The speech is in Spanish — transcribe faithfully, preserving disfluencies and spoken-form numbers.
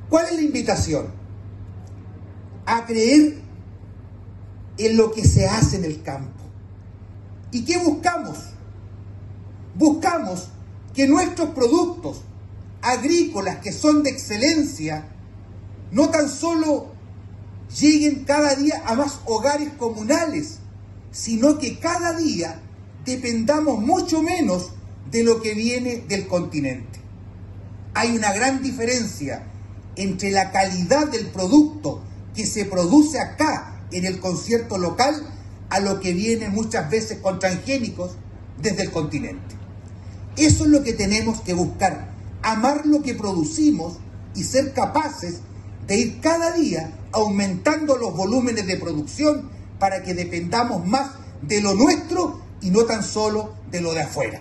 ¿Cuál es la invitación? A creer en lo que se hace en el campo. ¿Y qué buscamos? Buscamos que nuestros productos agrícolas, que son de excelencia, no tan solo lleguen cada día a más hogares comunales, sino que cada día dependamos mucho menos de lo que viene del continente. Hay una gran diferencia entre la calidad del producto que se produce acá en el concierto local a lo que viene muchas veces con transgénicos desde el continente. Eso es lo que tenemos que buscar, amar lo que producimos y ser capaces de ir cada día aumentando los volúmenes de producción para que dependamos más de lo nuestro y no tan solo de lo de afuera.